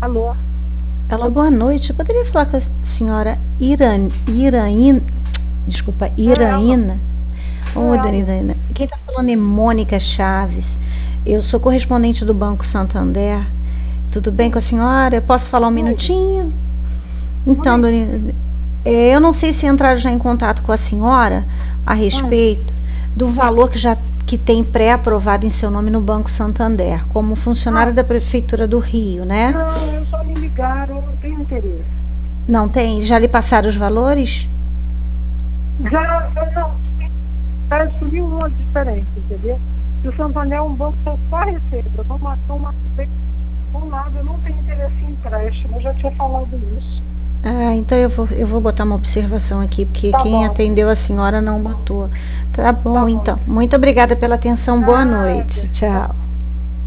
Alô? Alô, boa noite. Eu poderia falar com a senhora Iraína? Desculpa, É ela, Iraína? é Oi, dona ela. Iraína. Quem está falando é Mônica Chaves. Eu sou correspondente do Banco Santander. Tudo bem com a Sim, senhora? Eu posso falar um tudo. minutinho? Oi. Então, dona Iraína, eu não sei se entraram já em contato com a senhora a Hum. respeito do valor que tem pré-aprovado em seu nome no Banco Santander, como funcionária Ah, da Prefeitura do Rio, né? não, eu só me ligaram, eu não tenho interesse. Não tem? Já lhe passaram os valores? Já, eu não, parece mil uma diferença, entendeu? E o Santander é um banco que eu só recebo, eu não com nada, eu não tenho interesse em empréstimo, eu já tinha falado isso. Ah, então eu vou botar uma observação aqui, porque Tá quem bom, atendeu a senhora não botou. Tá tá bom, bom. então. Muito obrigada pela atenção. Boa noite. Nada. Tchau.